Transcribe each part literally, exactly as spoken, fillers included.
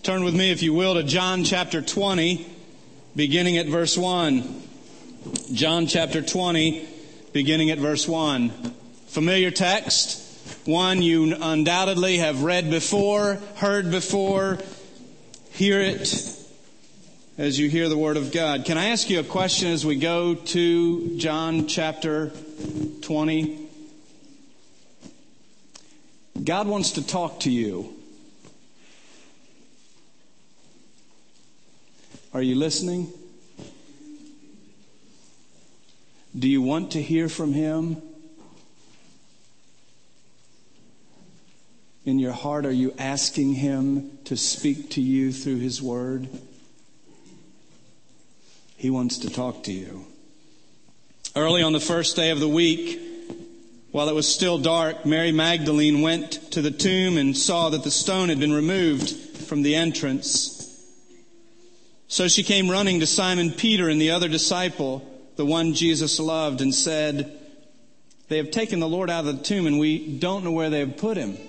Turn with me, if you will, to John chapter twenty, beginning at verse one. John chapter twenty, beginning at verse one. Familiar text, one you undoubtedly have read before, heard before. Hear it as you hear the Word of God. Can I ask you a question as we go to John chapter twenty? God wants to talk to you. Are you listening? Do you want to hear from Him? In your heart, are you asking Him to speak to you through His Word? He wants to talk to you. Early on the first day of the week, while it was still dark, Mary Magdalene went to the tomb and saw that the stone had been removed from the entrance. So she came running to Simon Peter and the other disciple, the one Jesus loved, and said, "They have taken the Lord out of the tomb, and we don't know where they have put Him."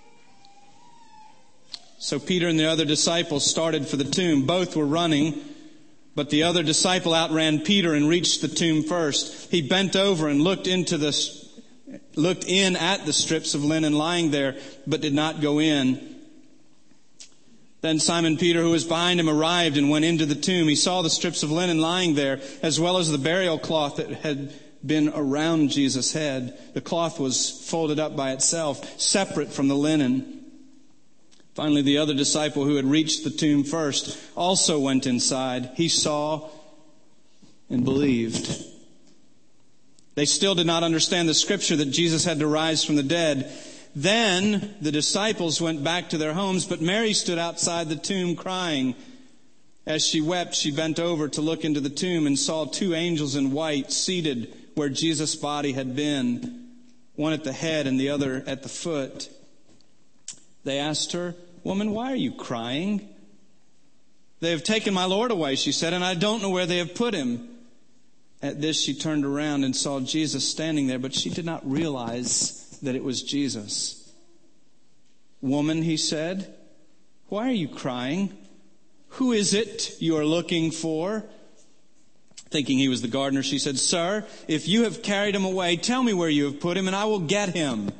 So Peter and the other disciple started for the tomb. Both were running, but the other disciple outran Peter and reached the tomb first. He bent over and looked into the looked in at the strips of linen lying there, but did not go in. Then Simon Peter, who was behind him, arrived and went into the tomb. He saw the strips of linen lying there, as well as the burial cloth that had been around Jesus' head. The cloth was folded up by itself, separate from the linen. Finally, the other disciple who had reached the tomb first also went inside. He saw and believed. They still did not understand the scripture that Jesus had to rise from the dead. Then the disciples went back to their homes, but Mary stood outside the tomb crying. As she wept, she bent over to look into the tomb and saw two angels in white seated where Jesus' body had been, one at the head and the other at the foot. They asked her, "Woman, why are you crying?" "They have taken my Lord away," she said, "and I don't know where they have put Him." At this she turned around and saw Jesus standing there, but she did not realize that it was Jesus. "Woman," He said, "why are you crying? Who is it you are looking for?" Thinking He was the gardener, she said, "Sir, if you have carried Him away, tell me where you have put Him, and I will get Him."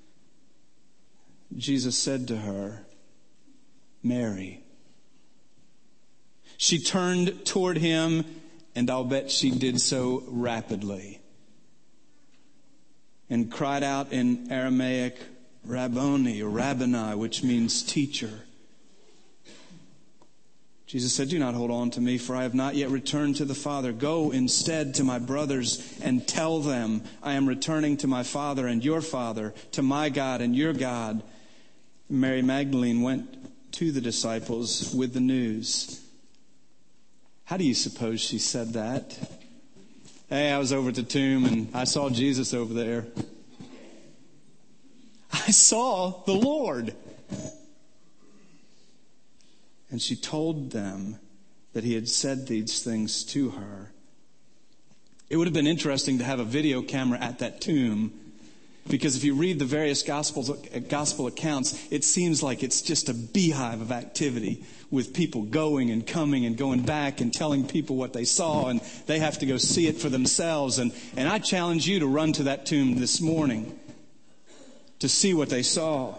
Jesus said to her, "Mary." She turned toward Him, and I'll bet she did so rapidly, and cried out in Aramaic, "Rabboni," or Rabboni, which means teacher. Jesus said, "Do not hold on to me, for I have not yet returned to the Father. Go instead to my brothers and tell them, I am returning to my Father and your Father, to my God and your God." Mary Magdalene went to the disciples with the news. How do you suppose she said that? "Hey, I was over at the tomb and I saw Jesus over there. I saw the Lord." And she told them that He had said these things to her. It would have been interesting to have a video camera at that tomb, because if you read the various gospels, gospel accounts, it seems like it's just a beehive of activity with people going and coming and going back and telling people what they saw, and they have to go see it for themselves. And, and I challenge you to run to that tomb this morning to see what they saw.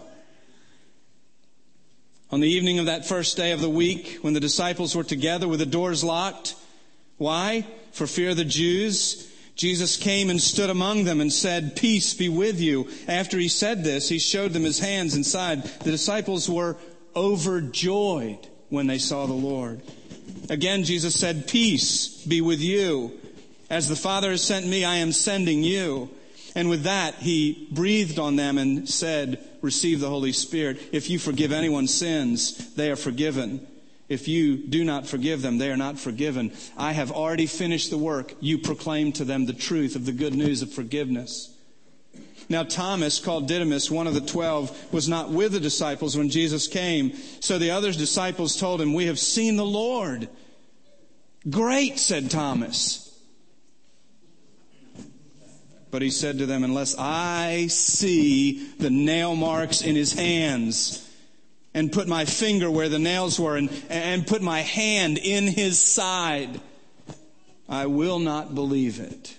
On the evening of that first day of the week, when the disciples were together with the doors locked, why? For fear of the Jews, Jesus came and stood among them and said, "Peace be with you." After He said this, He showed them His hands and side. The disciples were overjoyed when they saw the Lord. Again, Jesus said, "Peace be with you. As the Father has sent me, I am sending you." And with that, He breathed on them and said, "Receive the Holy Spirit. If you forgive anyone's sins, they are forgiven. If you do not forgive them, they are not forgiven. I have already finished the work. You proclaim to them the truth of the good news of forgiveness." Now Thomas, called Didymus, one of the twelve, was not with the disciples when Jesus came. So the other disciples told Him, "We have seen the Lord." "Great," said Thomas. But He said to them, "Unless I see the nail marks in His hands and put my finger where the nails were and, and put my hand in his side, I will not believe it.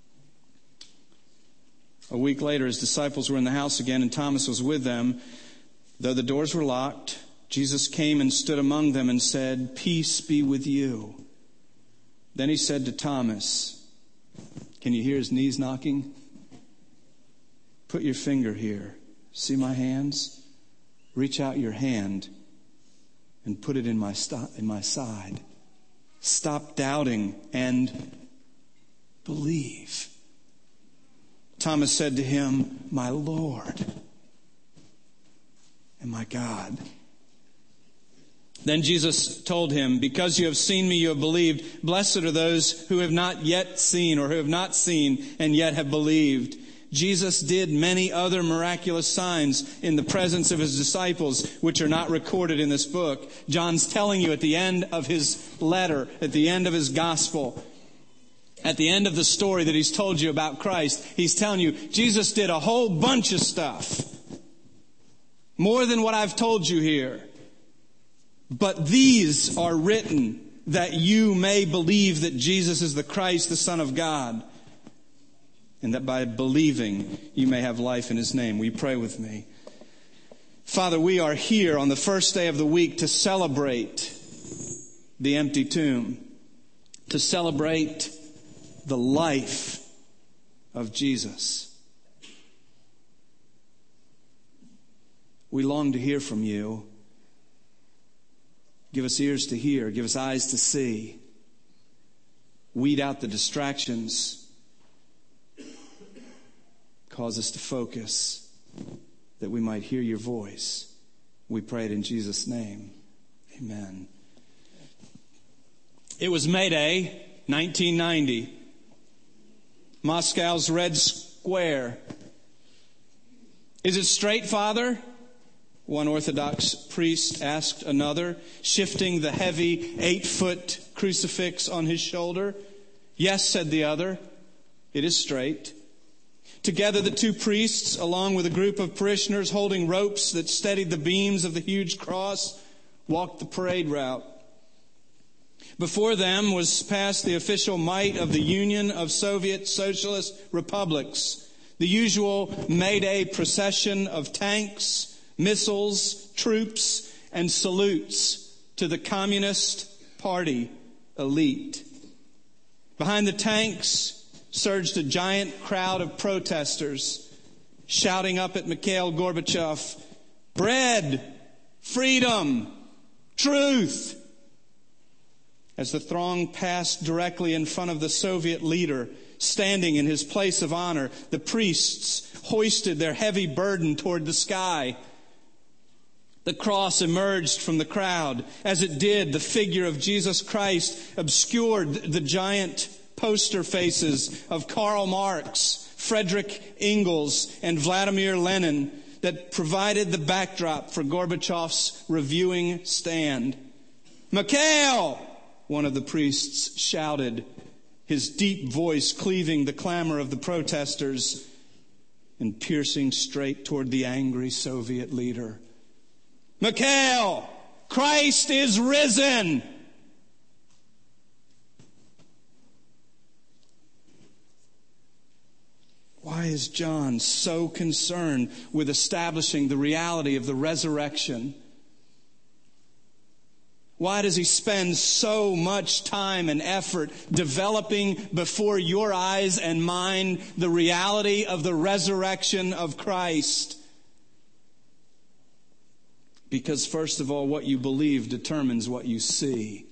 A week later, his disciples were in the house again, and Thomas was with them. Though the doors were locked, Jesus came and stood among them and said, "Peace be with you." Then he said to Thomas, can you hear his knees knocking? Put your finger here. See my hands? Reach out your hand and put it in my st- in my side. Stop doubting and believe. Thomas said to him, "My Lord and my God." Then Jesus told him, "Because you have seen me, you have believed. Blessed are those who have not yet seen or who have not seen and yet have believed." Jesus did many other miraculous signs in the presence of his disciples, which are not recorded in this book. John's telling you at the end of his letter, at the end of his gospel, at the end of the story that he's told you about Christ, he's telling you Jesus did a whole bunch of stuff. More than what I've told you here. But these are written that you may believe that Jesus is the Christ, the Son of God, and that by believing you may have life in his name. Will you pray with me? Father, we are here on the first day of the week to celebrate the empty tomb, to celebrate the life of Jesus. We long to hear from you. Give us ears to hear. Give us eyes to see. Weed out the distractions. Cause us to focus that we might hear your voice. We pray it in Jesus' name. Amen. It was May Day, nineteen ninety. Moscow's Red Square. "Is it straight, Father?" one Orthodox priest asked another, shifting the heavy eight-foot crucifix on his shoulder. "Yes," said the other, "it is straight." Together the two priests, along with a group of parishioners holding ropes that steadied the beams of the huge cross, walked the parade route. Before them was passed the official might of the Union of Soviet Socialist Republics, the usual May Day procession of tanks, missiles, troops, and salutes to the Communist Party elite. Behind the tanks surged a giant crowd of protesters, shouting up at Mikhail Gorbachev, "Bread, freedom, truth." As the throng passed directly in front of the Soviet leader, standing in his place of honor, the priests hoisted their heavy burden toward the sky. The cross emerged from the crowd. As it did, the figure of Jesus Christ obscured the giant poster faces of Karl Marx, Frederick Engels, and Vladimir Lenin that provided the backdrop for Gorbachev's reviewing stand. "Mikhail!" one of the priests shouted, his deep voice cleaving the clamor of the protesters and piercing straight toward the angry Soviet leader. "Mikhail, Christ is risen!" Why is John so concerned with establishing the reality of the resurrection? Why does he spend so much time and effort developing before your eyes and mine the reality of the resurrection of Christ? Because first of all, what you believe determines what you see.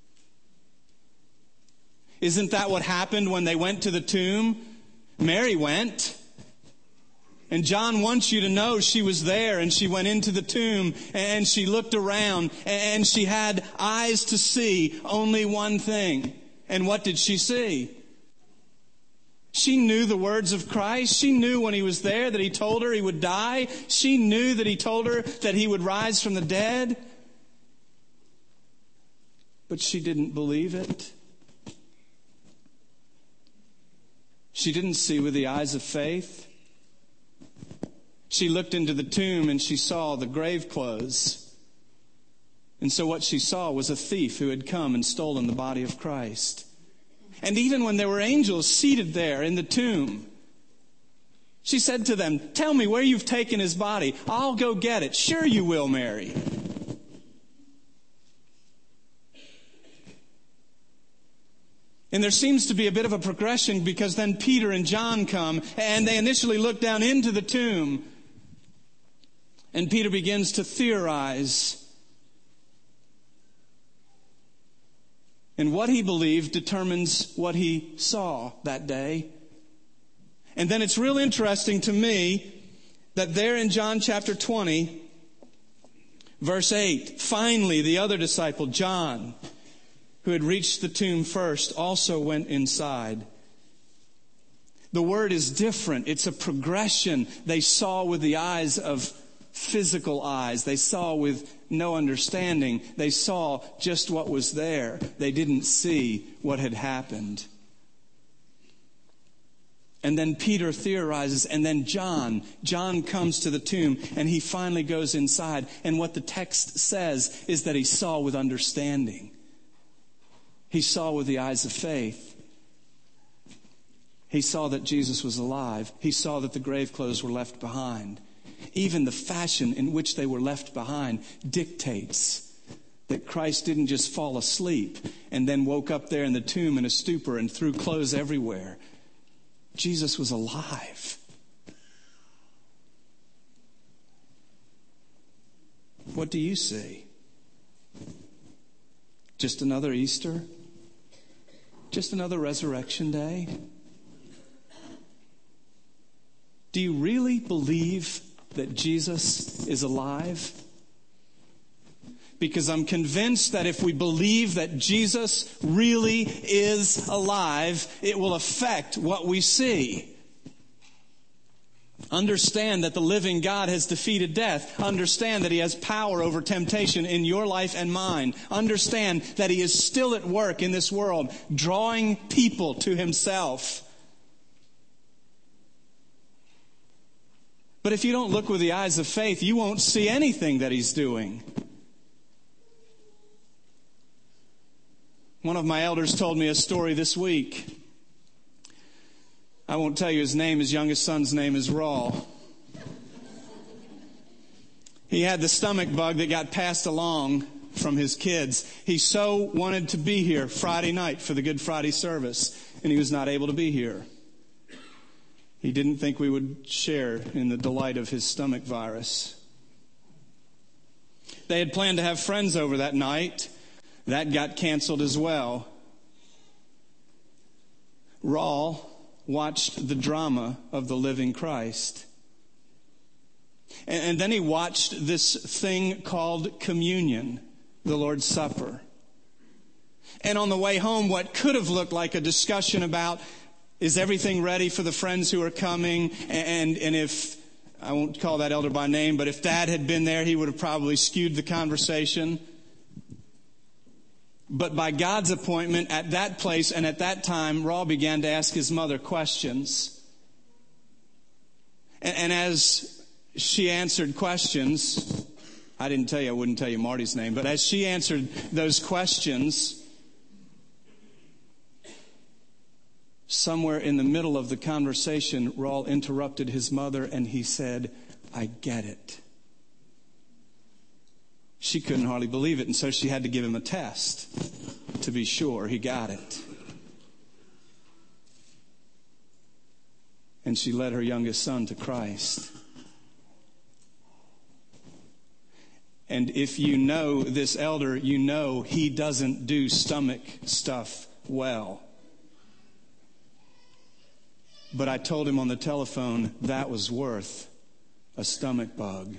Isn't that what happened when they went to the tomb? Mary went. And John wants you to know she was there, and she went into the tomb, and she looked around, and she had eyes to see only one thing. And what did she see? She knew the words of Christ. She knew when he was there that he told her he would die. She knew that he told her that he would rise from the dead. But she didn't believe it. She didn't see with the eyes of faith. She looked into the tomb and she saw the grave clothes. And so what she saw was a thief who had come and stolen the body of Christ. And even when there were angels seated there in the tomb, she said to them, "Tell me where you've taken his body. I'll go get it." "Sure you will, Mary." And there seems to be a bit of a progression, because then Peter and John come, and they initially look down into the tomb. And Peter begins to theorize. And what he believed determines what he saw that day. And then it's real interesting to me that there in John chapter twenty, verse eight, finally the other disciple, John, who had reached the tomb first, also went inside. The word is different. It's a progression. They saw with the eyes of physical eyes. They saw with no understanding. They saw just what was there. They didn't see what had happened. And then Peter theorizes, and then John. John comes to the tomb, and he finally goes inside. And what the text says is that he saw with understanding. He saw with the eyes of faith. He saw that Jesus was alive. He saw that the grave clothes were left behind. Even the fashion in which they were left behind dictates that Christ didn't just fall asleep and then woke up there in the tomb in a stupor and threw clothes everywhere. Jesus was alive. What do you see? Just another Easter? Just another resurrection day? Do you really believe that Jesus is alive? Because I'm convinced that if we believe that Jesus really is alive, it will affect what we see. Understand that the living God has defeated death. Understand that he has power over temptation in your life and mine. Understand that he is still at work in this world, drawing people to himself. But if you don't look with the eyes of faith, you won't see anything that he's doing. One of my elders told me a story this week. I won't tell you his name. His youngest son's name is Raul. He had the stomach bug that got passed along from his kids. He so wanted to be here Friday night for the Good Friday service, and he was not able to be here. He didn't think we would share in the delight of his stomach virus. They had planned to have friends over that night. That got canceled as well. Raul watched the drama of the living Christ. And, and then he watched this thing called communion, the Lord's Supper. And on the way home, what could have looked like a discussion about, is everything ready for the friends who are coming? And, and if, I won't call that elder by name, but if Dad had been there, he would have probably skewed the conversation. But by God's appointment, at that place and at that time, Raul began to ask his mother questions. And, and as she answered questions, I didn't tell you, I wouldn't tell you Marty's name, but as she answered those questions, somewhere in the middle of the conversation, Raul interrupted his mother and he said, "I get it." She couldn't hardly believe it, and so she had to give him a test to be sure he got it. And she led her youngest son to Christ. And if you know this elder, you know he doesn't do stomach stuff well. But I told him on the telephone that was worth a stomach bug.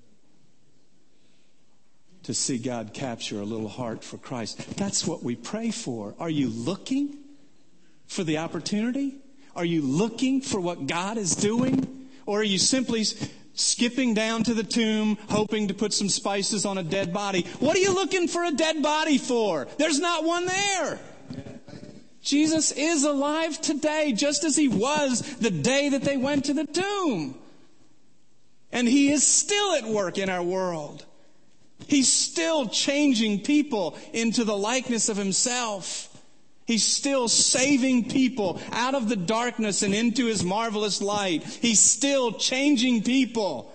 To see God capture a little heart for Christ. That's what we pray for. Are you looking for the opportunity? Are you looking for what God is doing? Or are you simply skipping down to the tomb, hoping to put some spices on a dead body? What are you looking for a dead body for? There's not one there. Jesus is alive today, just as he was the day that they went to the tomb. And he is still at work in our world. He's still changing people into the likeness of himself. He's still saving people out of the darkness and into his marvelous light. He's still changing people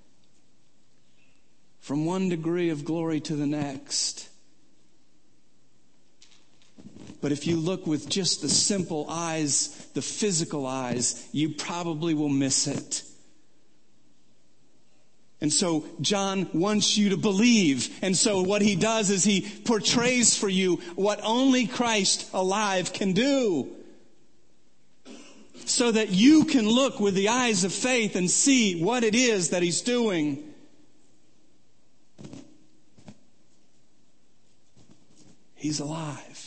from one degree of glory to the next. But if you look with just the simple eyes, the physical eyes, you probably will miss it. And so John wants you to believe. And so what he does is he portrays for you what only Christ alive can do. So that you can look with the eyes of faith and see what it is that he's doing. He's alive.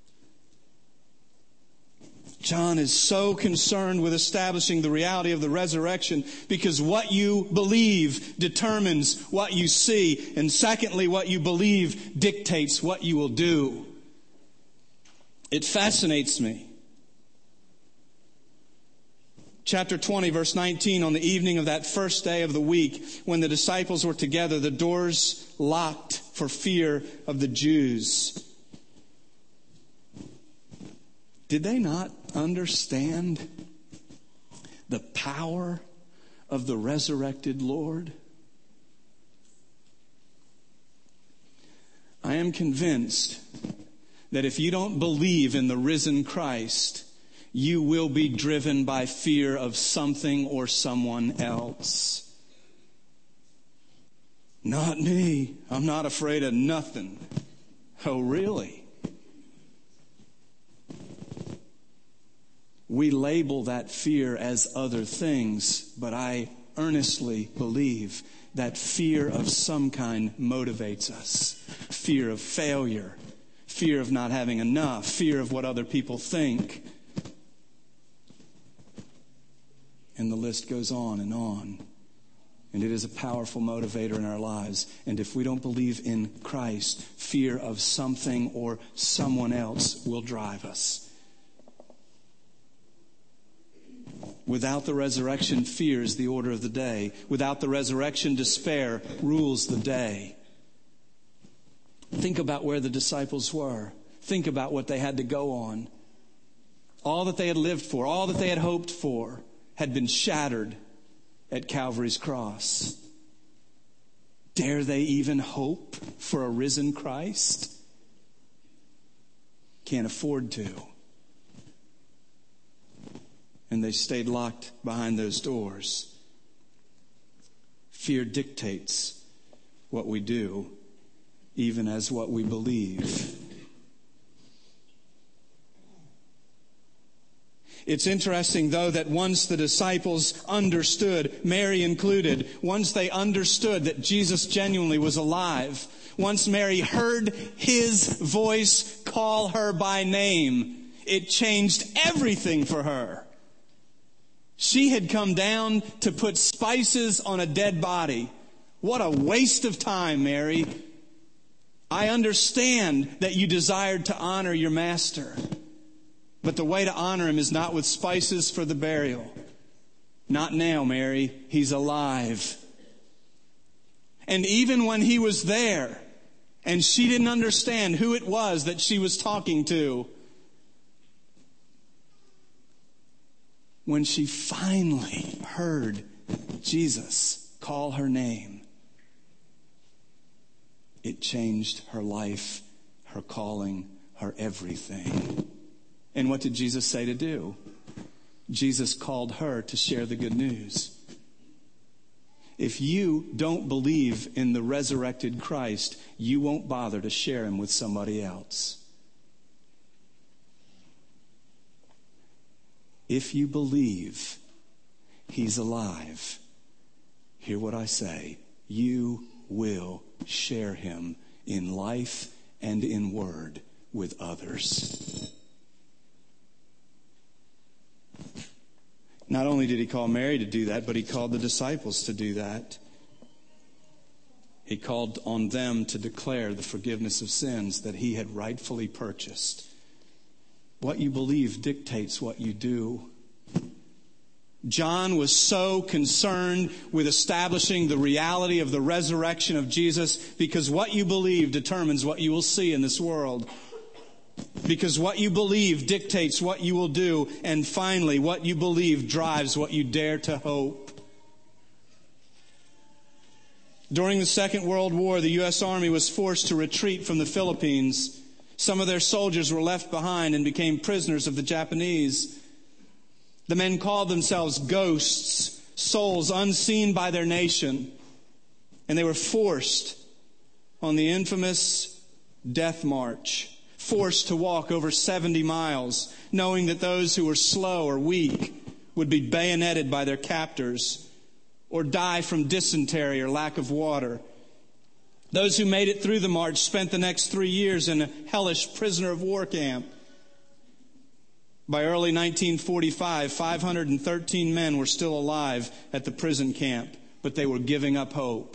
John is so concerned with establishing the reality of the resurrection because what you believe determines what you see. And secondly, what you believe dictates what you will do. It fascinates me. Chapter twenty, verse nineteen, on the evening of that first day of the week, when the disciples were together, the doors locked for fear of the Jews. Did they not understand the power of the resurrected Lord? I am convinced that if you don't believe in the risen Christ, you will be driven by fear of something or someone else. Not me. I'm not afraid of nothing. Oh, really? We label that fear as other things, but I earnestly believe that fear of some kind motivates us. Fear of failure, fear of not having enough, fear of what other people think. And the list goes on and on. And it is a powerful motivator in our lives. And if we don't believe in Christ, fear of something or someone else will drive us. Without the resurrection, fear is the order of the day. Without the resurrection, despair rules the day. Think about where the disciples were. Think about what they had to go on. All that they had lived for, all that they had hoped for, had been shattered at Calvary's cross. Dare they even hope for a risen Christ? Can't afford to. And they stayed locked behind those doors. Fear dictates what we do, even as what we believe. It's interesting, though, that once the disciples understood, Mary included, once they understood that Jesus genuinely was alive, once Mary heard his voice call her by name, it changed everything for her. She had come down to put spices on a dead body. What a waste of time, Mary. I understand that you desired to honor your master. But the way to honor him is not with spices for the burial. Not now, Mary. He's alive. And even when he was there, and she didn't understand who it was that she was talking to, when she finally heard Jesus call her name, it changed her life, her calling, her everything. And what did Jesus say to do? Jesus called her to share the good news. If you don't believe in the resurrected Christ, you won't bother to share him with somebody else. If you believe he's alive, hear what I say, you will share him in life and in word with others. Not only did he call Mary to do that, but he called the disciples to do that. He called on them to declare the forgiveness of sins that he had rightfully purchased. What you believe dictates what you do. John was so concerned with establishing the reality of the resurrection of Jesus, because what you believe determines what you will see in this world. Because what you believe dictates what you will do. And finally, what you believe drives what you dare to hope. During the Second World War, the U S Army was forced to retreat from the Philippines. Some of their soldiers were left behind and became prisoners of the Japanese. The men called themselves ghosts, souls unseen by their nation. And they were forced on the infamous Death March, forced to walk over seventy miles, knowing that those who were slow or weak would be bayoneted by their captors or die from dysentery or lack of water. Those who made it through the march spent the next three years in a hellish prisoner of war camp. By early nineteen forty-five, five hundred thirteen men were still alive at the prison camp, but they were giving up hope.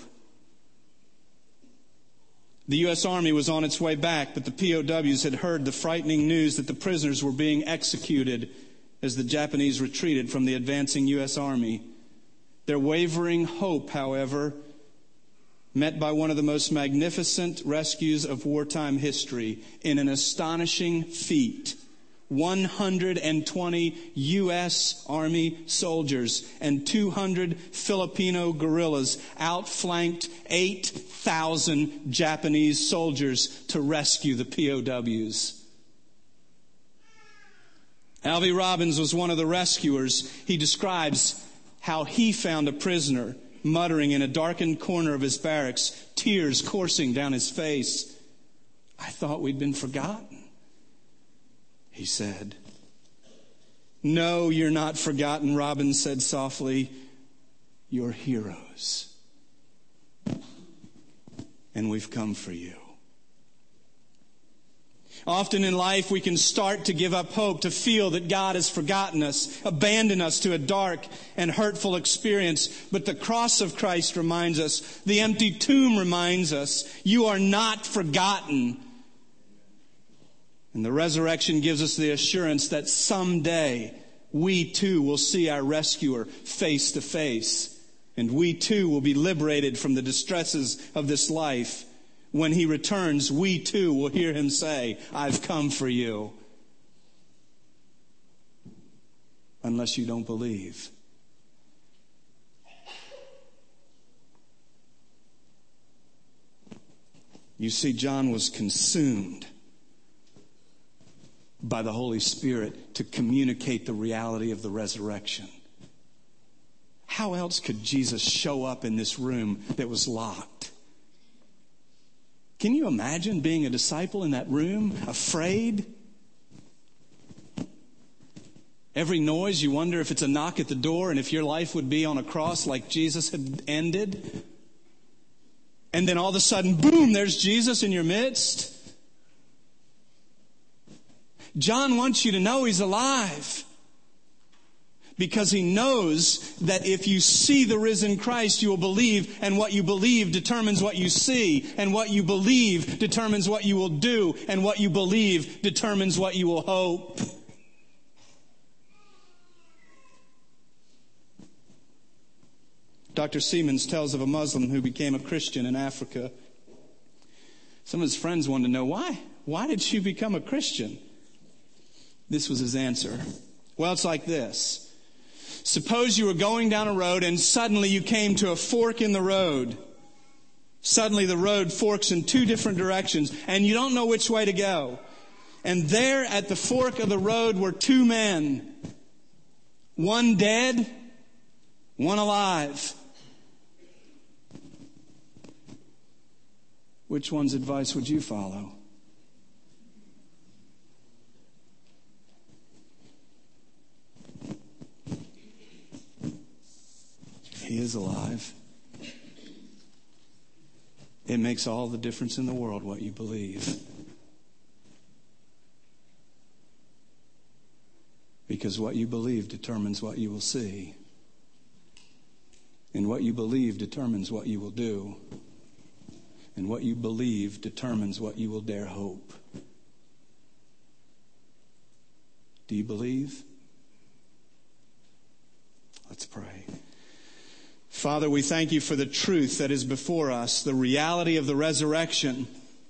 The U S Army was on its way back, but the P O Ws had heard the frightening news that the prisoners were being executed as the Japanese retreated from the advancing U S Army. Their wavering hope, however, met by one of the most magnificent rescues of wartime history in an astonishing feat. one hundred twenty U S Army soldiers and two hundred Filipino guerrillas outflanked eight thousand Japanese soldiers to rescue the P O Ws. Alvy Robbins was one of the rescuers. He describes how he found a prisoner muttering in a darkened corner of his barracks, tears coursing down his face. "I thought we'd been forgotten," he said. "No, you're not forgotten," Robbins said softly. "You're heroes. And we've come for you." Often in life we can start to give up hope, to feel that God has forgotten us, abandoned us to a dark and hurtful experience. But the cross of Christ reminds us, the empty tomb reminds us, you are not forgotten. And the resurrection gives us the assurance that someday we too will see our rescuer face to face. And we too will be liberated from the distresses of this life. When he returns, we too will hear him say, "I've come for you." Unless you don't believe. You see, John was consumed by the Holy Spirit to communicate the reality of the resurrection. How else could Jesus show up in this room that was locked? Can you imagine being a disciple in that room, afraid? Every noise, you wonder if it's a knock at the door and if your life would be on a cross like Jesus had ended. And then all of a sudden, boom, there's Jesus in your midst. John wants you to know he's alive. Because he knows that if you see the risen Christ, you will believe, and what you believe determines what you see, and what you believe determines what you will do, and what you believe determines what you will hope. Doctor Siemens tells of a Muslim who became a Christian in Africa. Some of his friends wanted to know, why? Why did she become a Christian? This was his answer. Well, it's like this. Suppose you were going down a road and suddenly you came to a fork in the road. Suddenly the road forks in two different directions and you don't know which way to go. And there at the fork of the road were two men. One dead, one alive. Which one's advice would you follow? He is alive. It makes all the difference in the world what you believe. Because what you believe determines what you will see. And what you believe determines what you will do. And what you believe determines what you will dare hope. Do you believe? Let's pray. Father, we thank you for the truth that is before us, the reality of the resurrection.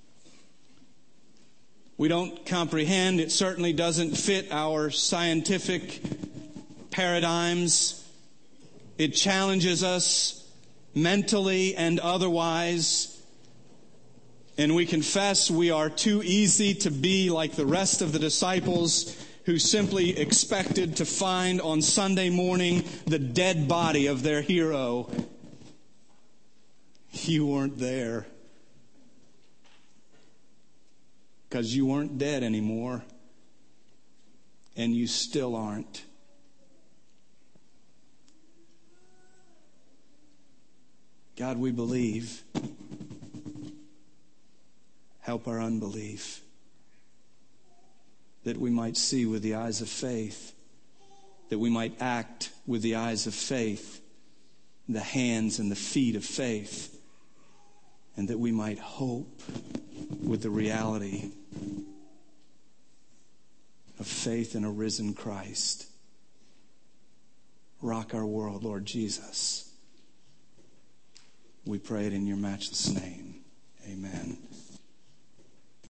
We don't comprehend, it certainly doesn't fit our scientific paradigms. It challenges us mentally and otherwise. And we confess we are too easy to be like the rest of the disciples who simply expected to find on Sunday morning the dead body of their hero. You weren't there because you weren't dead anymore, and you still aren't. God, we believe. Help our unbelief, that we might see with the eyes of faith, that we might act with the eyes of faith, the hands and the feet of faith, and that we might hope with the reality of faith in a risen Christ. Rock our world, Lord Jesus. We pray it in your matchless name.